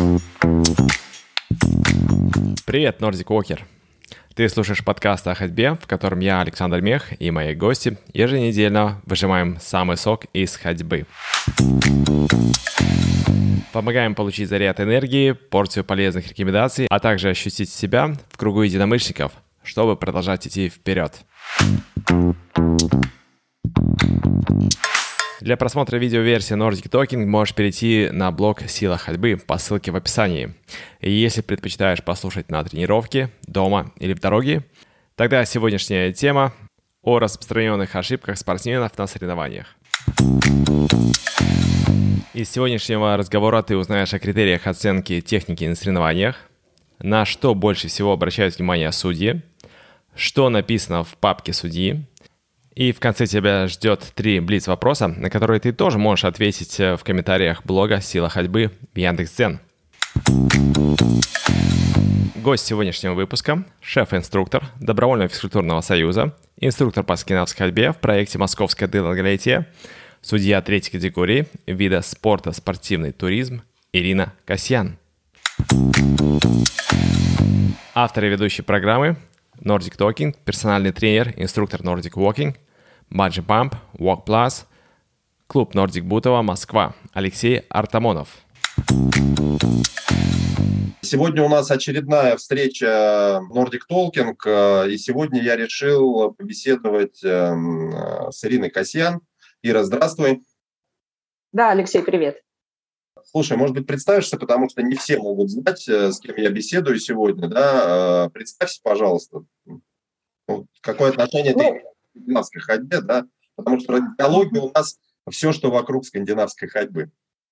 Привет, Nordic Walker! Ты слушаешь подкаст о ходьбе, в котором я, Александр Мех, и мои гости еженедельно выжимаем самый сок из ходьбы. Помогаем получить заряд энергии, порцию полезных рекомендаций, а также ощутить себя в кругу единомышленников, чтобы продолжать идти вперед. Для просмотра видеоверсии Nordic Talking можешь перейти на блог «Сила ходьбы» по ссылке в описании. И если предпочитаешь послушать на тренировке, дома или в дороге, тогда сегодняшняя тема о распространенных ошибках спортсменов на соревнованиях. Из сегодняшнего разговора ты узнаешь о критериях оценки техники на соревнованиях, на что больше всего обращают внимание судьи, что написано в папке судьи, и в конце тебя ждет 3 блиц-вопроса, на которые ты тоже можешь ответить в комментариях блога «Сила ходьбы» в Яндекс.Дзен. Гость сегодняшнего выпуска – шеф-инструктор Добровольного физкультурного союза, инструктор по скандинавской ходьбе в проекте «Московское долголетие», судья 3-й категории вида спорта «Спортивный туризм» Ирина Касьян. Автор и ведущий программы Nordic Talking, персональный тренер, инструктор Nordic Walking, Bungee Pump, Walk Plus, клуб Nordic Бутово, Москва, Алексей Артамонов. Сегодня у нас очередная встреча Nordic Talking, и сегодня я решил побеседовать с Ириной Касьян. Ира, здравствуй. Да, Алексей, привет. Слушай, может быть, представишься, потому что не все могут знать, с кем я беседую сегодня, да? Представься, пожалуйста. Какое отношение ты к скандинавской ходьбе, да? Потому что радиология у нас все, что вокруг скандинавской ходьбы.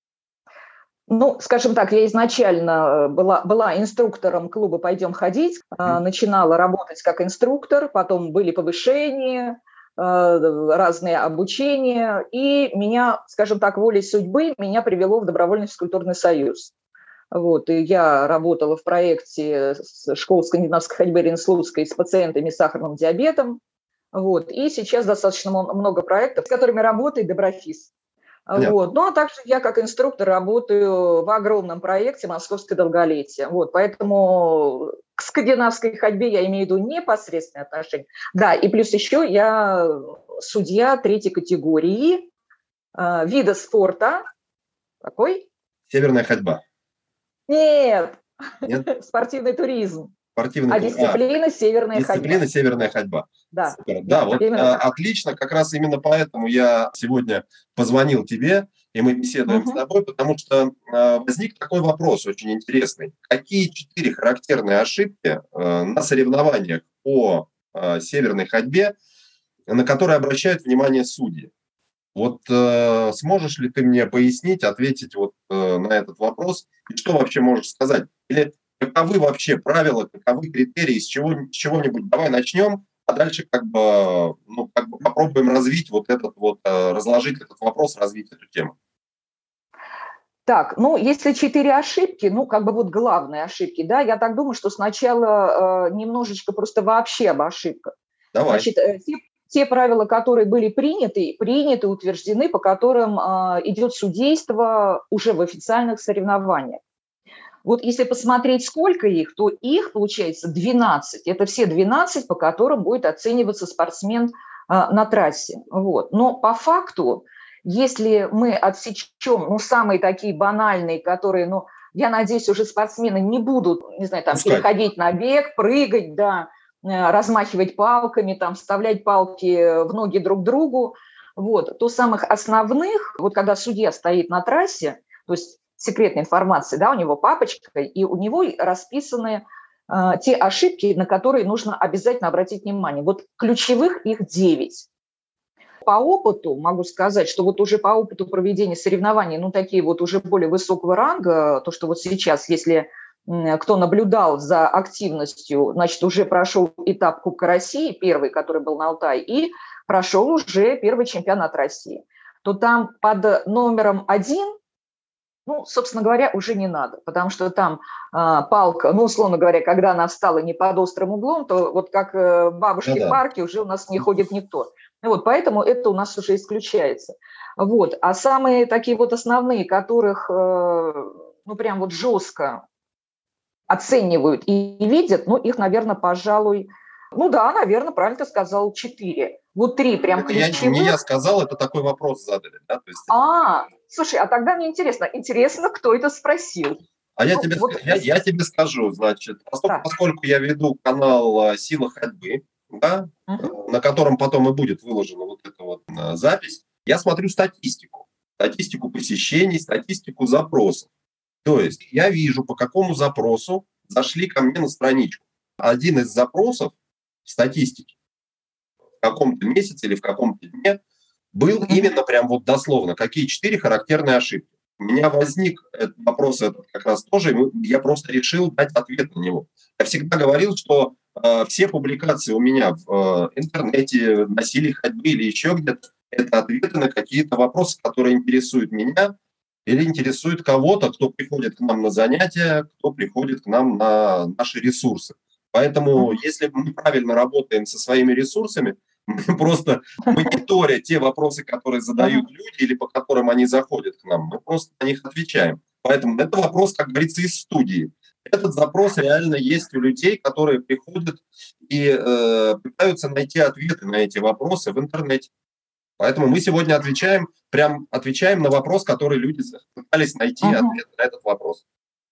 Скажем так, я изначально была инструктором клуба «Пойдем ходить», начинала работать как инструктор, потом были повышения, разные обучения, и меня, скажем так, волей судьбы меня привело в Добровольный физкультурный союз. И я работала в проекте школы скандинавской ходьбы Ренслудской с пациентами с сахарным диабетом. И сейчас достаточно много проектов, с которыми работает Доброфиз. А также я как инструктор работаю в огромном проекте «Московское долголетие». Поэтому к скандинавской ходьбе я имею в виду непосредственное отношение. Да, и плюс еще я судья 3-й категории вида спорта. Какой? Северная ходьба. Нет? Спортивный туризм. Дисциплина северная ходьба. Дисциплина северная ходьба. Да. Да, отлично. Как раз именно поэтому я сегодня позвонил тебе, и мы беседуем с тобой, потому что возник такой вопрос очень интересный. Какие 4 характерные ошибки на соревнованиях по северной ходьбе, на которые обращают внимание судьи? Сможешь ли ты мне пояснить, ответить на этот вопрос? И что вообще можешь сказать? Или каковы вообще правила, каковы критерии, с чего-нибудь давай начнем, а дальше попробуем развить разложить этот вопрос, развить эту тему. Так, если 4 ошибки, главные ошибки, да, я так думаю, что сначала немножечко просто вообще об ошибках. Давай. Значит, те правила, которые были приняты, утверждены, по которым идет судейство уже в официальных соревнованиях. Если посмотреть, сколько их, то их, получается, 12. Это все 12, по которым будет оцениваться спортсмен на трассе. Но по факту, если мы отсечем, самые такие банальные, которые, я надеюсь, уже спортсмены не будут, переходить на бег, прыгать, да, размахивать палками, вставлять палки в ноги друг другу, то самых основных, когда судья стоит на трассе, то есть секретная информация, да, у него папочка, и у него расписаны те ошибки, на которые нужно обязательно обратить внимание. Ключевых их 9. По опыту могу сказать, что уже по опыту проведения соревнований, такие уже более высокого ранга, то, что сейчас, если кто наблюдал за активностью, значит, уже прошел этап Кубка России, первый, который был на Алтае, и прошел уже первый чемпионат России, то там под номером 1, собственно говоря, уже не надо, потому что там палка, условно говоря, когда она встала не под острым углом, то как бабушки в парке уже у нас не ходит никто. Поэтому это у нас уже исключается. А самые такие основные, которых ну прям вот жестко оценивают и видят, ну их, наверное, пожалуй, ну да, наверное, правильно ты сказал, 4. Вот 3 прям Это ключевых. не я сказал, это такой вопрос задали. Да? То есть, Слушай, а тогда мне интересно, кто это спросил. а я тебе скажу, значит, поскольку я веду канал «Сила ходьбы», да, на котором потом и будет выложена вот эта вот запись, я смотрю статистику посещений, статистику запросов. То есть я вижу, по какому запросу зашли ко мне на страничку. Один из запросов в статистике в каком-то месяце или в каком-то дне был именно прям вот дословно, какие 4 характерные ошибки. У меня возник этот вопрос этот как раз тоже, и я просто решил дать ответ на него. Я всегда говорил, что все публикации у меня в интернете, на силе ходьбы или еще где-то, это ответы на какие-то вопросы, которые интересуют меня или интересуют кого-то, кто приходит к нам на занятия, кто приходит к нам на наши ресурсы. Поэтому, если мы правильно работаем со своими ресурсами, мы просто мониторя те вопросы, которые задают люди или по которым они заходят к нам, мы просто на них отвечаем. Поэтому это вопрос, как говорится, из студии. Этот запрос реально есть у людей, которые приходят и пытаются найти ответы на эти вопросы в интернете. Поэтому мы сегодня отвечаем на вопрос, который люди пытались найти ответ на этот вопрос.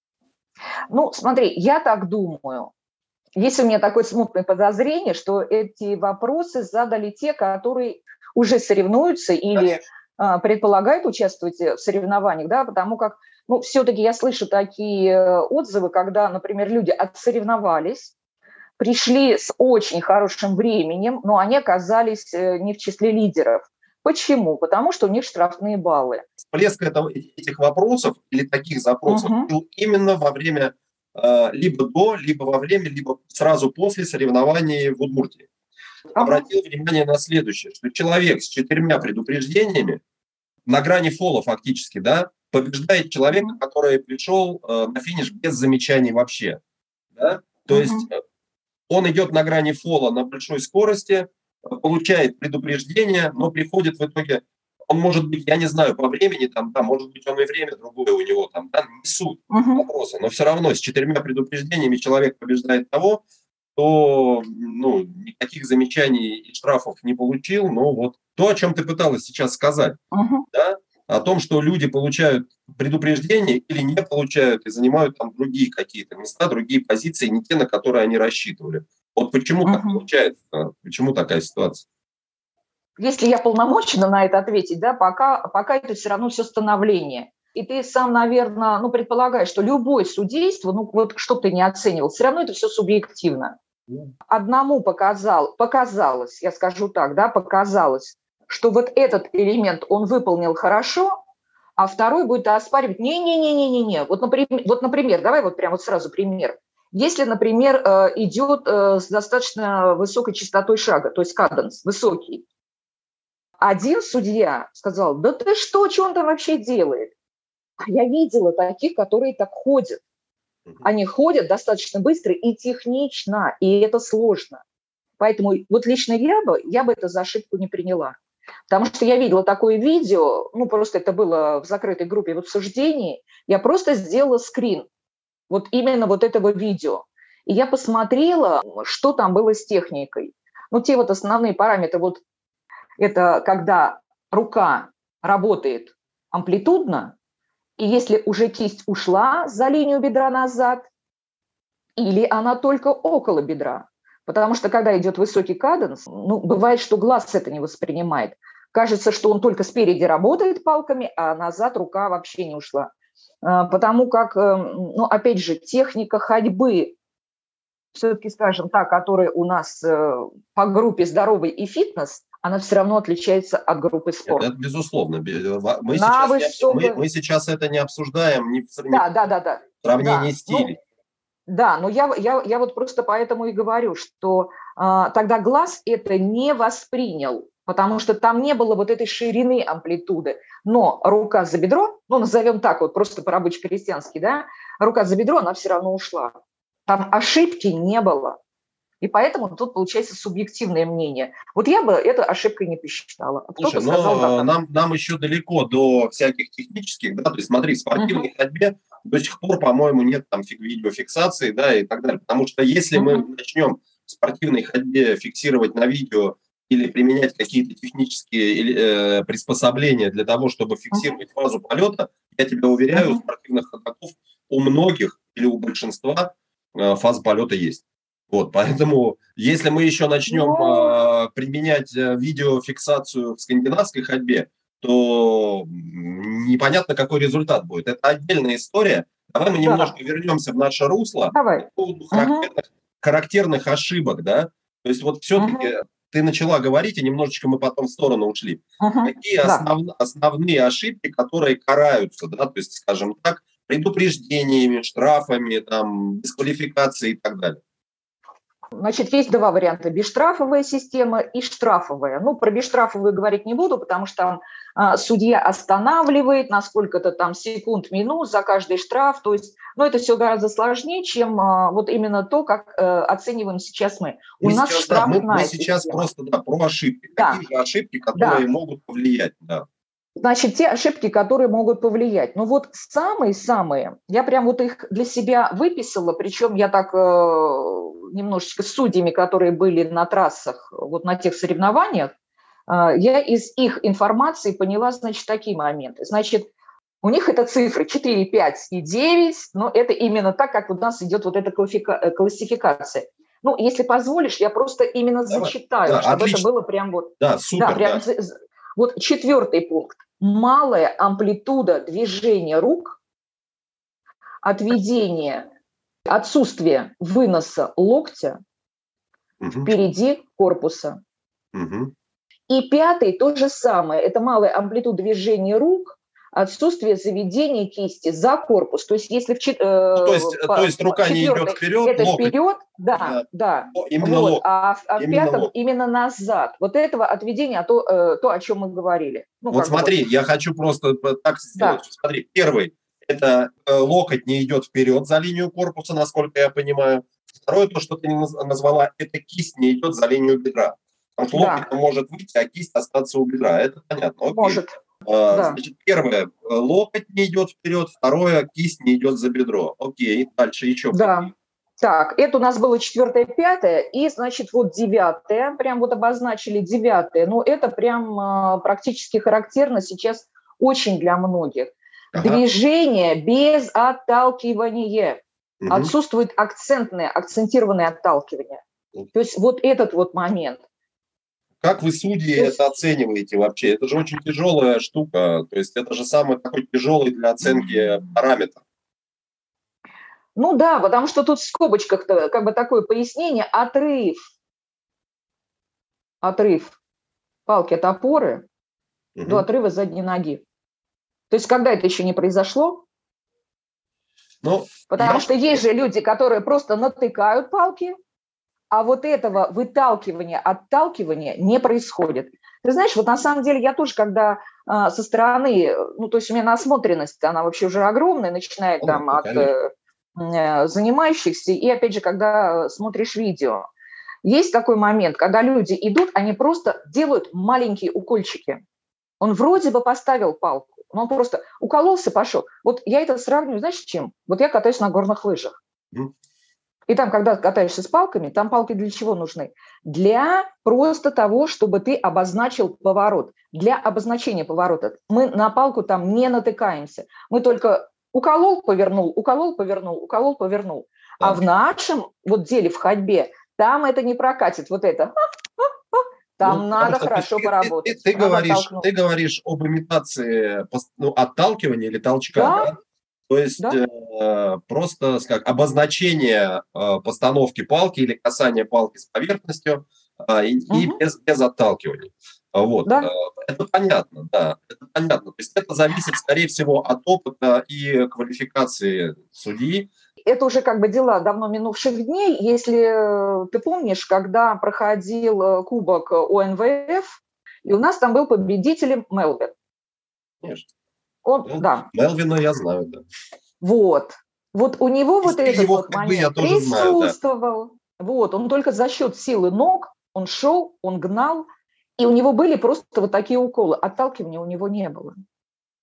Ну, смотри, я так думаю. Есть у меня такое смутное подозрение, что эти вопросы задали те, которые уже соревнуются или предполагают участвовать в соревнованиях, да, потому как, ну, все-таки я слышу такие отзывы, когда, например, люди отсоревновались, пришли с очень хорошим временем, но они оказались не в числе лидеров. Почему? Потому что у них штрафные баллы. Всплеск этих вопросов или таких запросов был именно во время либо до, либо во время, либо сразу после соревнований в Удмуртии. Обратил внимание на следующее, что человек с 4 предупреждениями на грани фола фактически, да, побеждает человека, который пришел на финиш без замечаний вообще. Да? То есть он идет на грани фола на большой скорости, получает предупреждение, но приходит в итоге, он может быть, я не знаю, по времени, там, да, может быть, он и время другое у него, там, да, не суть вопроса, но все равно с 4 предупреждениями человек побеждает того, кто, ну, никаких замечаний и штрафов не получил, но вот то, о чем ты пыталась сейчас сказать, да, о том, что люди получают предупреждения или не получают и занимают там другие какие-то места, другие позиции, не те, на которые они рассчитывали. Вот почему так получается, почему такая ситуация? Если я полномочена на это ответить, да, пока это все равно все становление. И ты сам, наверное, ну, предполагаешь, что любое судейство, ну, вот что бы ты ни оценивал, все равно это все субъективно. Одному показалось, я скажу так, да, показалось, что вот этот элемент он выполнил хорошо, а второй будет оспаривать, не-не-не-не-не. Вот, например, давай вот прямо вот сразу пример. Если, например, идет с достаточно высокой частотой шага, то есть каденс высокий, один судья сказал, да ты что он там вообще делает? А я видела таких, которые так ходят. Они ходят достаточно быстро и технично, и это сложно. Поэтому вот лично я бы это за ошибку не приняла. Потому что я видела такое видео, ну просто это было в закрытой группе в обсуждении, я просто сделала скрин вот именно вот этого видео. И я посмотрела, что там было с техникой. Ну те вот основные параметры, вот это когда рука работает амплитудно, и если уже кисть ушла за линию бедра назад, или она только около бедра. Потому что когда идет высокий каденс, ну, бывает, что глаз это не воспринимает. Кажется, что он только спереди работает палками, а назад рука вообще не ушла. Потому как, ну, опять же, техника ходьбы, все-таки, скажем так, которая у нас по группе «Здоровый» и «Фитнес», она все равно отличается от группы «Спорт». Это безусловно. Мы сейчас это не обсуждаем ни в сравнении стилей. Да, но я вот просто поэтому и говорю, что тогда глаз это не воспринял, потому что там не было вот этой ширины амплитуды. Но рука за бедро, ну, назовем так вот, просто по-рабоче-крестьянски, да, рука за бедро, она все равно ушла. Там ошибки не было. И поэтому тут получается субъективное мнение. Вот я бы это ошибкой не посчитала. Слушай, но нам еще далеко до всяких технических, да, то есть смотри, в спортивной ходьбе до сих пор, по-моему, нет там видеофиксации, да, и так далее. Потому что если мы начнем в спортивной ходьбе фиксировать на видео или применять какие-то технические приспособления для того, чтобы фиксировать фазу полета, я тебя уверяю, у спортивных ходоков у многих или у большинства фаза полета есть. Вот, поэтому, если мы еще начнем применять видеофиксацию в скандинавской ходьбе, то непонятно, какой результат будет. Это отдельная история. Давай мы немножко вернемся в наше русло по поводу характерных ошибок, да. То есть вот все-таки ты начала говорить, и немножечко мы потом в сторону ушли. Какие основные ошибки, которые караются, да, то есть, скажем так, предупреждениями, штрафами, там, дисквалификацией и так далее? Значит, есть два варианта: бесштрафовая система и штрафовая. Ну, про бесштрафовую говорить не буду, потому что там судья останавливает на сколько-то там секунд, минут за каждый штраф. То есть, ну, это все гораздо сложнее, чем вот именно то, как оцениваем сейчас мы. У нас штрафная сейчас система. просто про ошибки. Какие же ошибки, которые могут повлиять? Да. Значит, те ошибки, которые могут повлиять. Ну вот самые-самые, я прям вот их для себя выписала, причем я так немножечко с судьями, которые были на трассах, вот на тех соревнованиях, я из их информации поняла, значит, такие моменты. Значит, у них это цифры 4, 5 и 9, но это именно так, как у нас идет вот эта классификация. Ну, если позволишь, я просто именно зачитаю, чтобы отлично. Это было прям вот... Да, супер, прям. Вот 4 пункт. Малая амплитуда движения рук, отсутствие выноса локтя впереди корпуса. И 5 то же самое. Это малая амплитуда движения рук, отсутствие заведения кисти за корпус. То есть если то есть рука не идет вперед, это локоть. Вперед, да. Именно вот. локоть. А в 5 локоть. Именно назад. Вот этого отведения, то, о чем мы говорили. Ну, вот смотри, я хочу просто так сделать. Да. Смотри, первый – это локоть не идет вперед за линию корпуса, насколько я понимаю. Второе, то, что ты назвала, это кисть не идет за линию бедра. Потому что локоть может выйти, а кисть остаться у бедра. Это понятно. Окей. Может. Значит, первое, локоть не идет вперед, второе, кисть не идет за бедро. Окей, дальше еще. Да. Так, это у нас было 4, 5, и, значит, вот 9, прям вот обозначили 9, ну, это прям практически характерно сейчас очень для многих. Движение без отталкивания. Отсутствует акцентированное отталкивание. То есть вот этот вот момент. Как вы, судьи, это оцениваете вообще? Это же очень тяжелая штука. То есть это же самый такой тяжелый для оценки параметр. Ну да, потому что тут в скобочках как бы такое пояснение: отрыв палки от опоры до отрыва задней ноги. То есть когда это еще не произошло? Потому что есть же люди, которые просто натыкают палки, а вот этого выталкивания, отталкивания не происходит. Ты знаешь, вот на самом деле я тоже, когда со стороны, ну, то есть у меня насмотренность, она вообще уже огромная, начиная там от занимающихся, и опять же, когда смотришь видео, есть такой момент, когда люди идут, они просто делают маленькие укольчики. Он вроде бы поставил палку, но он просто укололся, пошел. Вот я это сравниваю, знаешь, с чем? Вот я катаюсь на горных лыжах. И там, когда катаешься с палками, там палки для чего нужны? Для просто того, чтобы ты обозначил поворот. Для обозначения поворота. Мы на палку там не натыкаемся. Мы только уколол, повернул, уколол, повернул, уколол, повернул. Да. А в нашем вот деле в ходьбе там это не прокатит. Вот это. Там надо хорошо поработать. Ты говоришь об имитации отталкивания или толчка, да? То есть просто обозначение постановки палки или касание палки с поверхностью и без отталкивания. Вот. Да. Это понятно, да. Это понятно. То есть это зависит, скорее всего, от опыта и квалификации судьи. Это уже как бы дела давно минувших дней. Если ты помнишь, когда проходил кубок ОНВФ, и у нас там был победителем Мелвин. Конечно. Мелвина я знаю, да. Вот у него вот этот вот момент присутствовал. Знаю, да. Вот, он только за счет силы ног, он шел, он гнал, и у него были просто вот такие уколы. Отталкивания у него не было.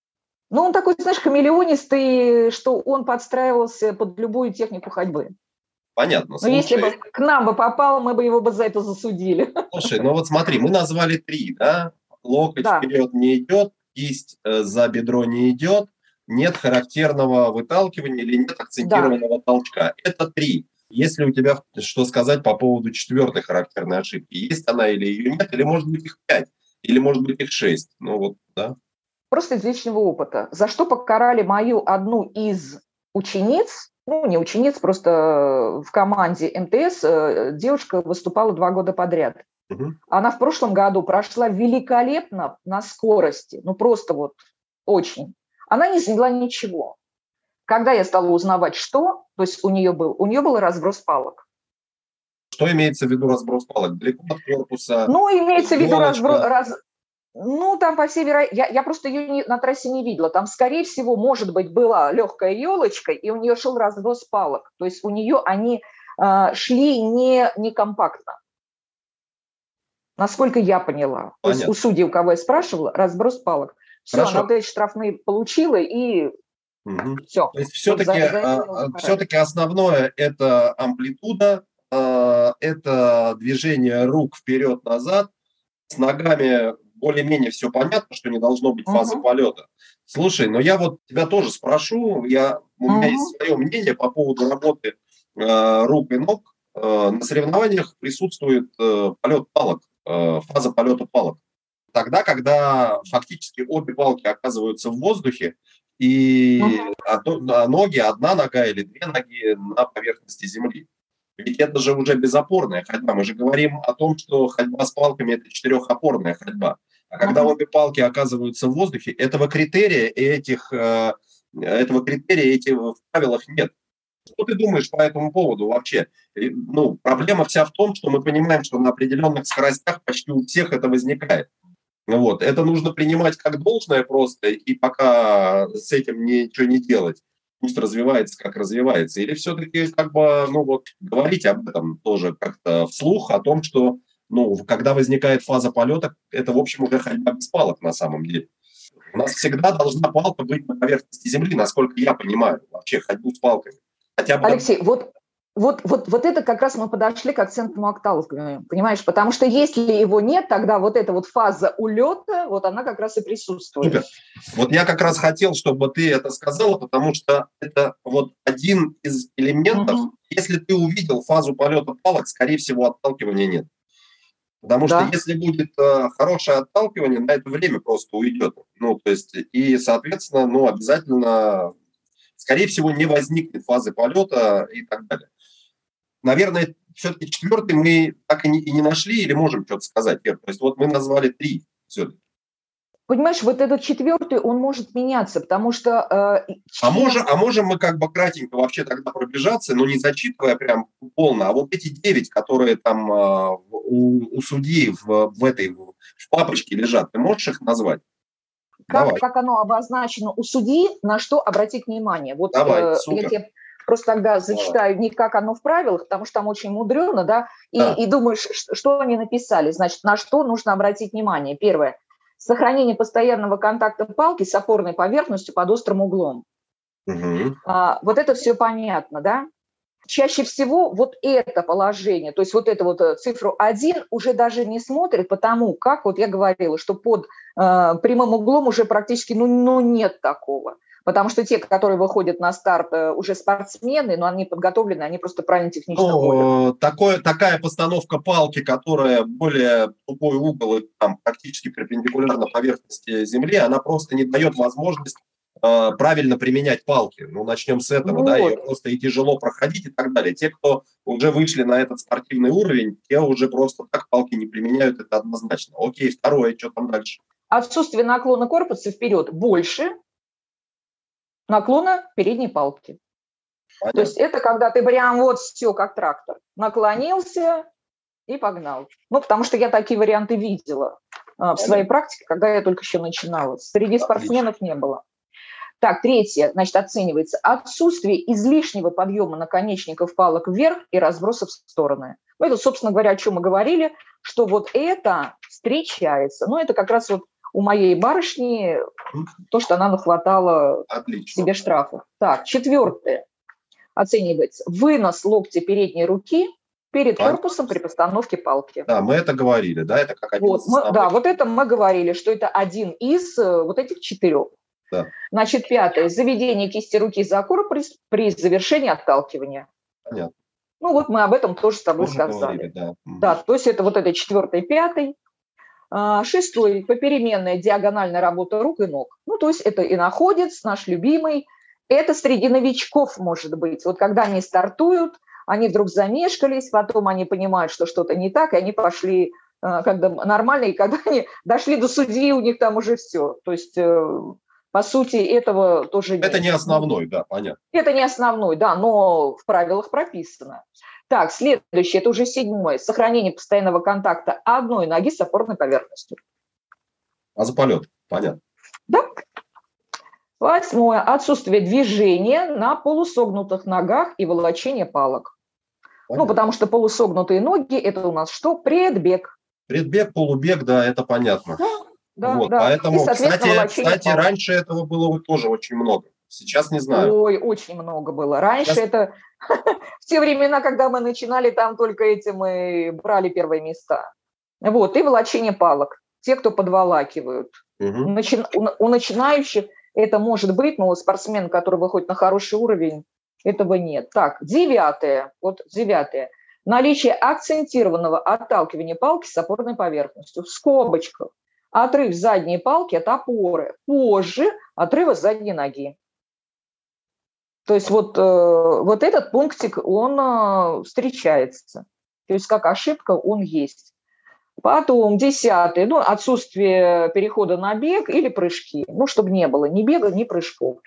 Ну, он такой, знаешь, хамелеонистый, что он подстраивался под любую технику ходьбы. Понятно. Но если бы к нам бы попал, мы бы его бы за это засудили. Слушай, ну вот смотри, мы назвали 3, да? Локоть Да. вперед не идет, кисть за бедро не идет, нет характерного выталкивания или нет акцентированного толчка. Это 3. Есть ли у тебя что сказать по поводу 4-й характерной ошибки? Есть она или ее нет, или может быть их 5, или может быть их 6? Ну вот, да. Просто из личного опыта. За что покарали мою одну из учениц, ну, не учениц, просто в команде МТС девушка выступала 2 года подряд. Угу. Она в прошлом году прошла великолепно на скорости, ну, просто вот очень. Она не заняла ничего. Когда я стала узнавать, что, то есть у нее был разброс палок. Что имеется в виду разброс палок? Далеко от корпуса? Ну, имеется в виду Ну, там, по всей вероятности, я просто ее на трассе не видела. Там, скорее всего, может быть, была легкая елочка, и у нее шел разброс палок. То есть у нее они шли не компактно. Насколько я поняла. То есть у судей, у кого я спрашивала, разброс палок. Все, она вот эти штрафные получила, и все. То есть все-таки основное – это амплитуда, это движение рук вперед-назад. С ногами более-менее все понятно, что не должно быть фазы полета. Слушай, но я вот тебя тоже спрошу, у меня есть свое мнение по поводу работы рук и ног. На соревнованиях присутствует полет палок, фаза полета палок. Тогда, когда фактически обе палки оказываются в воздухе, и ноги, одна нога или 2 ноги на поверхности земли. Ведь это же уже безопорная ходьба. Мы же говорим о том, что ходьба с палками – это 4-опорная ходьба. А когда обе палки оказываются в воздухе, этого критерия этих в правилах нет. Что ты думаешь по этому поводу вообще? Ну, проблема вся в том, что мы понимаем, что на определенных скоростях почти у всех это возникает. Вот. Это нужно принимать как должное просто, и пока с этим ничего не делать. Пусть развивается, как развивается. Или все-таки говорить об этом тоже как-то вслух, о том, что когда возникает фаза полета, это, в общем, уже ходьба без палок на самом деле. У нас всегда должна палка быть на поверхности земли, насколько я понимаю, вообще ходьбу с палками. Хотя бы Алексей, вот это как раз мы подошли к акцентному отталкиванию, понимаешь? Потому что если его нет, тогда вот эта вот фаза улета, вот она как раз и присутствует. Супер. Вот я как раз хотел, чтобы ты это сказала, потому что это вот один из элементов. Если ты увидел фазу полета палок, скорее всего, отталкивания нет. Потому что если будет хорошее отталкивание, на это время просто уйдет. Ну, то есть, и, соответственно, обязательно, скорее всего, не возникнет фазы полета и так далее. Наверное, все-таки 4-й мы так и не нашли, или можем что-то сказать, Вер? То есть вот мы назвали 3 все-таки. Понимаешь, вот этот 4-й, он может меняться, потому что... можем мы как бы кратенько вообще тогда пробежаться, но не зачитывая прям полно, а вот эти 9, которые там у судьи в папочке лежат, ты можешь их назвать? Как оно обозначено у судьи, на что обратить внимание? Вот я тебе просто тогда зачитаю не как оно в правилах, потому что там очень мудрено, да, и думаешь, что они написали. Значит, на что нужно обратить внимание? Первое. Сохранение постоянного контакта палки с опорной поверхностью под острым углом. Вот это все понятно, да? Чаще всего вот это положение, то есть вот эту вот цифру 1 уже даже не смотрят, потому как, вот я говорила, что под прямым углом уже практически, нет такого. Потому что те, которые выходят на старт, уже спортсмены, но они подготовлены, они просто правильно технично ходят. Такая постановка палки, которая более тупой угол, там, практически перпендикулярно поверхности земли, она просто не дает возможность правильно применять палки. Начнем с этого, да, ее просто и тяжело проходить и так далее. Те, кто уже вышли на этот спортивный уровень, те уже просто так палки не применяют, это однозначно. Окей, второе, что там дальше? Отсутствие наклона корпуса вперед больше наклона передней палки. Понятно. То есть это когда ты прям вот все как трактор. Наклонился и погнал. Потому что я такие варианты видела в своей практике, когда я только еще начинала. Среди спортсменов не было. Так, 3, значит, оценивается отсутствие излишнего подъема наконечников палок вверх и разбросов в стороны. Это, собственно говоря, о чем мы говорили, что вот это встречается. Это как раз вот у моей барышни то, что она нахватала себе штрафов. Так, 4. Оценивается вынос локтя передней руки перед корпусом при постановке палки. Да, мы это говорили, да, это как один из основных. Да, вот это мы говорили, что это один из вот этих 4. Да. Значит, 5. Заведение кисти руки за корпус при завершении отталкивания. Понятно. Ну вот мы об этом тоже с тобой сказали. Говорили, да. Да, то есть это вот это 4, 5. 6. Попеременная диагональная работа рук и ног. Ну, то есть это иноходец, наш любимый. Это среди новичков может быть. Вот когда они стартуют, они вдруг замешкались, потом они понимают, что что-то не так, и они пошли когда нормально, и когда они дошли до судьи, у них там уже все. То есть, по сути, этого тоже нет. Это не основной, да, понятно. Это не основной, да, но в правилах прописано. Так, следующее, это уже 7. Сохранение постоянного контакта одной ноги с опорной поверхностью. А за полет, понятно. Да. 8. Отсутствие движения на полусогнутых ногах и волочение палок. Понятно. Ну, потому что полусогнутые ноги – это у нас что? Предбег. Предбег, полубег, да, это понятно. Да, вот, да. Поэтому, кстати, раньше этого было тоже очень много. Сейчас не знаю. Ой, очень много было. Раньше это в те времена, когда мы начинали, там только эти мы брали первые места. Вот, и волочение палок. Те, кто подволакивают. У начинающих это может быть, но спортсмен, который выходит на хороший уровень, этого нет. Так, 9. Вот 9. Наличие акцентированного отталкивания палки с опорной поверхностью. В скобочках. Отрыв задней палки от опоры. Позже отрыва задней ноги. То есть вот этот пунктик, он встречается. То есть как ошибка он есть. Потом 10. Отсутствие перехода на бег или прыжки. Чтобы не было ни бега, ни прыжков.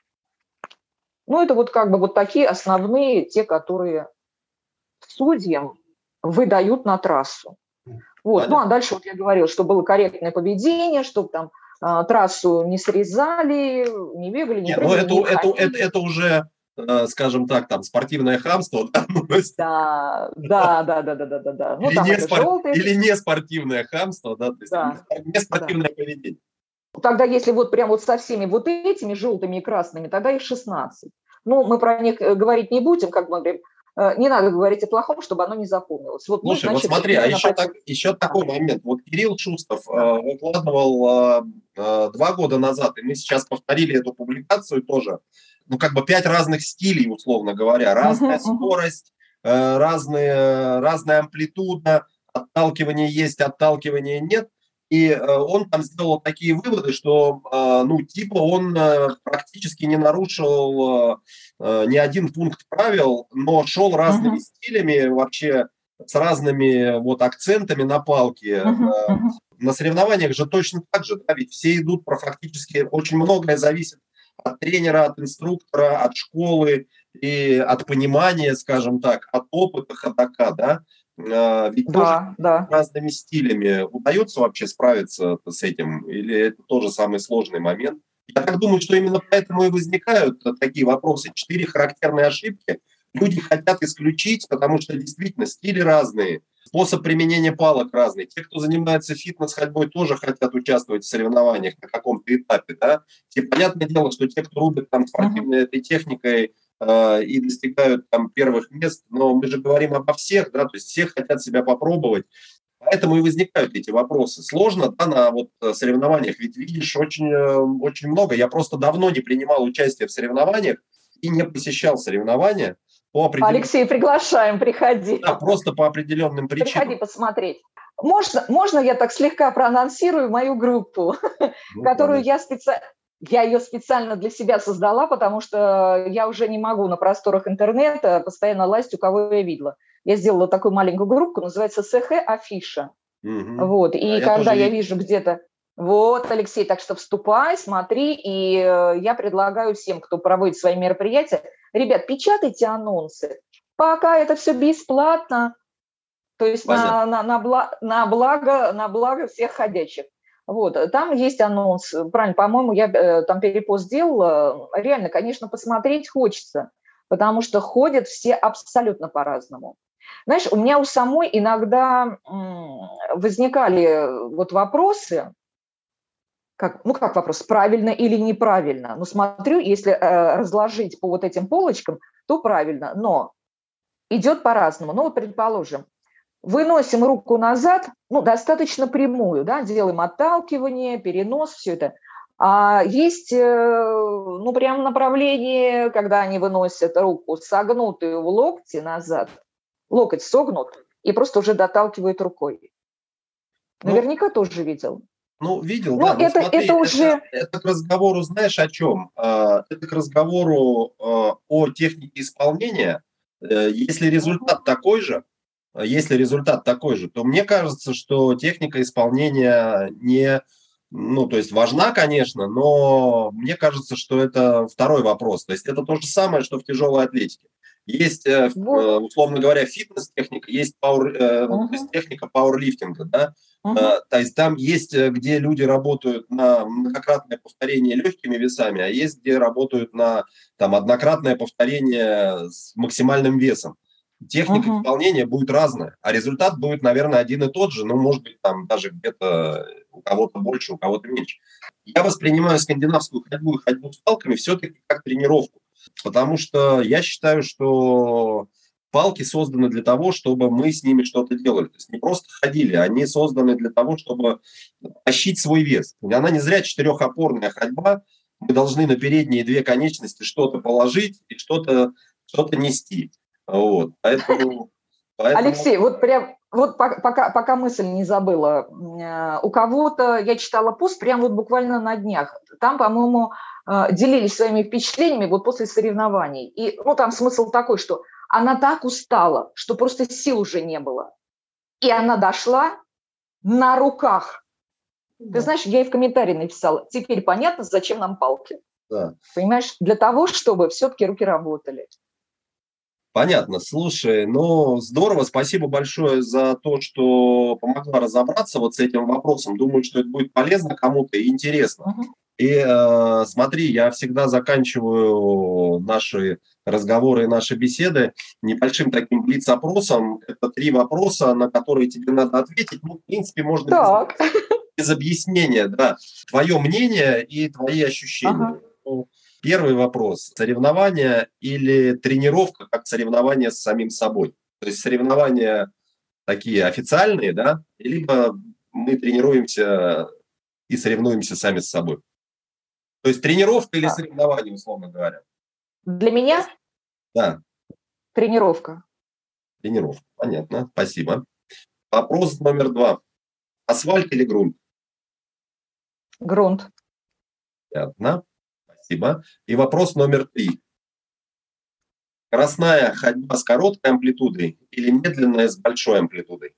Это вот как бы вот такие основные, те, которые судьям выдают на трассу. Вот. А дальше вот я говорила, что было корректное поведение, чтобы там трассу не срезали, не бегали, не прыгали. Это уже, скажем так, там спортивное хамство. Да. Или не спортивное хамство, да, то есть не спортивное поведение. Тогда если вот прям вот со всеми вот этими желтыми и красными, тогда их 16. Мы про них говорить не будем, как мы говорим. Не надо говорить о плохом, чтобы оно не запомнилось. Слушай, вот смотри, а еще такой момент. Вот Кирилл Шустов выкладывал 2 года назад, и мы сейчас повторили эту публикацию тоже. 5 разных стилей, условно говоря. Разная скорость, разная амплитуда, отталкивание есть, отталкивания нет. И он там сделал такие выводы, что он практически не нарушил ни один пункт правил, но шел разными стилями, вообще с разными акцентами на палке. На соревнованиях же точно так же, да, ведь все идут фактически, очень многое зависит от тренера, от инструктора, от школы и от понимания, скажем так, от опыта ходока, да. Ведь тоже разными стилями удается вообще справиться с этим? Или это тоже самый сложный момент? Я так думаю, что именно поэтому и возникают такие вопросы. 4 характерные ошибки люди хотят исключить, потому что действительно стили разные, способ применения палок разный. Те, кто занимается фитнес-ходьбой, тоже хотят участвовать в соревнованиях на каком-то этапе. Да? И понятное дело, что те, кто рубят там спортивной этой техникой, и достигают там первых мест, но мы же говорим обо всех, да, то есть все хотят себя попробовать, поэтому и возникают эти вопросы. Сложно, да, на соревнованиях, ведь видишь очень, очень много. Я просто давно не принимал участие в соревнованиях и не посещал соревнования по определенным... Алексей, приглашаем, приходи. Да, просто по определенным причинам. Приходи посмотреть. Можно я так слегка проанонсирую мою группу, которую я ее специально для себя создала, потому что я уже не могу на просторах интернета постоянно лазить, у кого я видела. Я сделала такую маленькую группу, называется СХ Афиша. Вот. И когда я вижу где-то... Вот, Алексей, так что вступай, смотри, и я предлагаю всем, кто проводит свои мероприятия, ребят, печатайте анонсы. Пока это все бесплатно, то есть на благо всех ходячих. Вот, там есть анонс, правильно, по-моему, я там перепост сделала, реально, конечно, посмотреть хочется, потому что ходят все абсолютно по-разному. Знаешь, у меня у самой иногда возникали вопросы, как вопрос, правильно или неправильно? Ну, смотрю, если разложить по вот этим полочкам, то правильно, но идет по-разному. Ну, вот, предположим, выносим руку назад, ну, достаточно прямую, да, делаем отталкивание, перенос, все это. А есть, ну, прям направление, когда они выносят руку согнутую в локте назад, локоть согнут, и просто уже доталкивают рукой. Ну, Наверняка тоже видел. Ну, видел, Ну, да, но смотри, это уже... это к разговору, знаешь, о чем? Это к разговору о технике исполнения. Если результат такой же, то мне кажется, что техника исполнения не, ну, то есть важна, конечно, но мне кажется, что это второй вопрос. То есть это то же самое, что в тяжелой атлетике. Есть, Вот. условно говоря, фитнес-техника, есть то есть техника пауэрлифтинга, да. То есть там есть, где люди работают на многократное повторение легкими весами, а есть, где работают на там, однократное повторение с максимальным весом. Техника исполнения будет разная, а результат будет, наверное, один и тот же, но, может быть, там даже где-то у кого-то больше, у кого-то меньше. Я воспринимаю скандинавскую ходьбу и ходьбу с палками все-таки как тренировку, потому что я считаю, что палки созданы для того, чтобы мы с ними что-то делали. То есть не просто ходили, они созданы для того, чтобы тащить свой вес. Она не зря четырехопорная ходьба. Мы должны на передние две конечности что-то положить и что-то нести. Вот. Поэтому... Алексей, вот прям, вот пока мысль не забыла. У кого-то, я читала пост прям вот буквально на днях. Там, по-моему, делились своими впечатлениями вот после соревнований. И, ну, там смысл такой, что она так устала, что просто сил уже не было. И она дошла на руках. Ты знаешь, я и в комментарии написала, теперь понятно, зачем нам палки. Да. Понимаешь, для того, чтобы все-таки руки работали. Понятно. Слушай, ну, здорово. Спасибо большое за то, что помогла разобраться вот с этим вопросом. Думаю, что это будет полезно кому-то и интересно. И смотри, я всегда заканчиваю наши разговоры и наши беседы небольшим таким блиц-опросом. Это 3 вопроса, на которые тебе надо ответить. Ну, в принципе, можно без объяснения, да. Твое мнение и твои ощущения. Первый вопрос. Соревнования или тренировка как соревнование с самим собой? То есть соревнования такие официальные, да, либо мы тренируемся и соревнуемся сами с собой. То есть тренировка или соревнование, условно говоря? Для меня? Да. Тренировка. Тренировка, понятно, спасибо. Вопрос номер 2. Асфальт или грунт? Грунт. Понятно, спасибо. И вопрос номер 3. Скоростная ходьба с короткой амплитудой или медленная с большой амплитудой?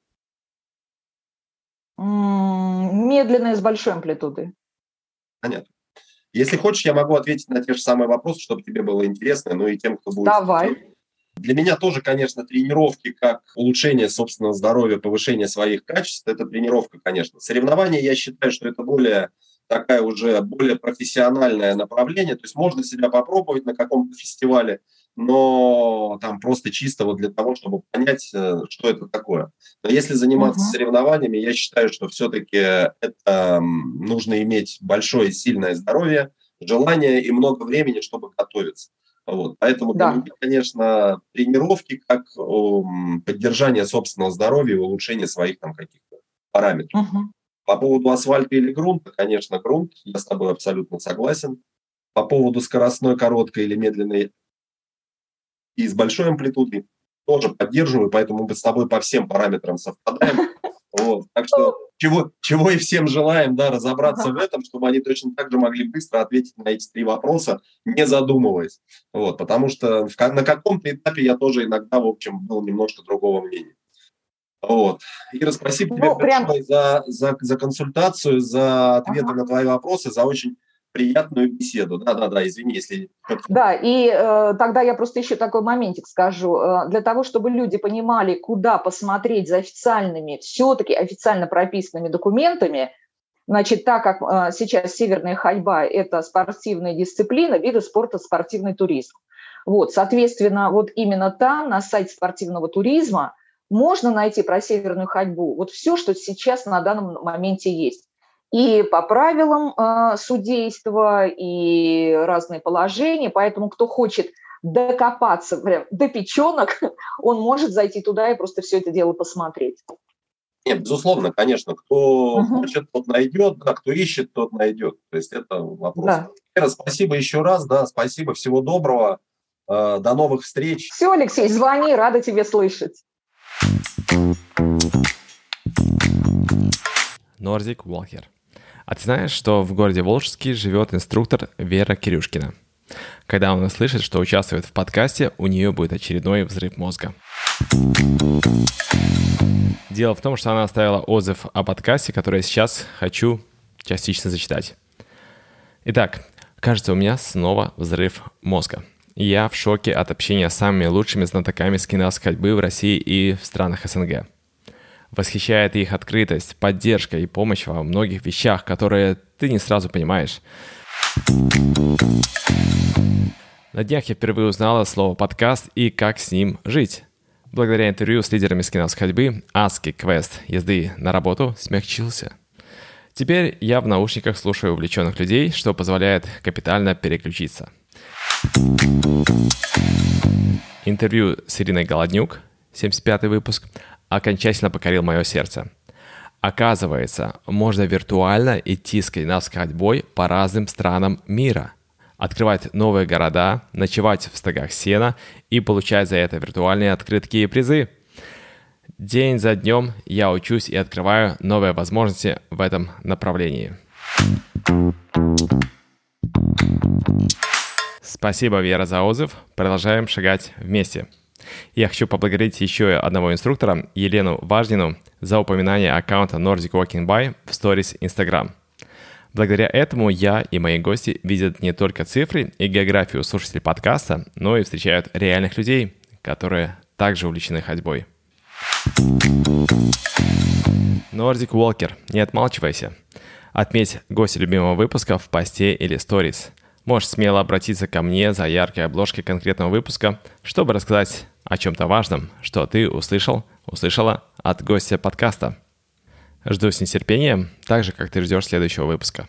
Медленная с большой амплитудой. Понятно. Если хочешь, я могу ответить на те же самые вопросы, чтобы тебе было интересно, ну и тем, кто будет... Давай. Для меня тоже, конечно, тренировки как улучшение собственного здоровья, повышение своих качеств, это тренировка, конечно. Соревнования, я считаю, что это более профессиональное направление, то есть можно себя попробовать на каком-то фестивале, но там просто чисто вот для того, чтобы понять, что это такое. Но если заниматься соревнованиями, я считаю, что все-таки это нужно иметь большое и сильное здоровье, желание и много времени, чтобы готовиться. Вот. Поэтому для меня, конечно, тренировки как поддержание собственного здоровья и улучшение своих там каких-то параметров. По поводу асфальта или грунта, конечно, грунт, я с тобой абсолютно согласен. По поводу скоростной, короткой или медленной и с большой амплитудой тоже поддерживаю, поэтому мы с тобой по всем параметрам совпадаем. Вот. Так что чего и всем желаем, да, разобраться в этом, чтобы они точно так же могли быстро ответить на эти 3 вопроса, не задумываясь. Вот. Потому что на каком-то этапе я тоже иногда, в общем, был немножко другого мнения. Вот. Ира, спасибо тебе большое за консультацию, за ответы на твои вопросы, за очень приятную беседу. Да, извини, если... Да, и тогда я просто еще такой моментик скажу. Для того, чтобы люди понимали, куда посмотреть за официальными, все-таки официально прописанными документами, значит, так как сейчас северная ходьба – это спортивная дисциплина, виды спорта спортивный туризм. Вот, соответственно, вот именно там, на сайте спортивного туризма, можно найти про северную ходьбу вот все, что сейчас на данном моменте есть. и по правилам судейства, и разные положения. Поэтому кто хочет докопаться прям до печенок, он может зайти туда и просто все это дело посмотреть. Нет, безусловно, конечно, кто хочет, тот найдет, да, кто ищет, тот найдет. То есть это вопрос. Да. Вера, спасибо еще раз, да, спасибо, всего доброго, до новых встреч. Все, Алексей, звони, рада тебя слышать. Nordic Walker. А ты знаешь, что в городе Волжске живет инструктор Вера Кирюшкина? Когда она услышит, что участвует в подкасте, у нее будет очередной взрыв мозга. Дело в том, что она оставила отзыв о подкасте, который я сейчас хочу частично зачитать. Итак, кажется, у меня снова взрыв мозга. Я в шоке от общения с самыми лучшими знатоками скандинавской ходьбы в России и в странах СНГ. Восхищает их открытость, поддержка и помощь во многих вещах, которые ты не сразу понимаешь. На днях я впервые узнала слово «подкаст» и как с ним жить. Благодаря интервью с лидерами скандинавской ходьбы, адский квест езды на работу смягчился. Теперь я в наушниках слушаю увлеченных людей, что позволяет капитально переключиться. Интервью с Ириной Голоднюк, 75-й выпуск, окончательно покорил мое сердце. Оказывается, можно виртуально идти скандинавской ходьбой по разным странам мира, открывать новые города, ночевать в стогах сена и получать за это виртуальные открытки и призы. День за днем я учусь и открываю новые возможности в этом направлении. Спасибо, Вера, за отзыв. Продолжаем шагать вместе. Я хочу поблагодарить еще одного инструктора, Елену Важнину, за упоминание аккаунта Nordic Walking By в сторис Instagram. Благодаря этому я и мои гости видят не только цифры и географию слушателей подкаста, но и встречают реальных людей, которые также увлечены ходьбой. Nordic Walker, не отмалчивайся. Отметь гостя любимого выпуска в посте или сторис. Можешь смело обратиться ко мне за яркой обложкой конкретного выпуска, чтобы рассказать о чем-то важном, что ты услышала от гостя подкаста. Жду с нетерпением, так же, как ты ждешь следующего выпуска.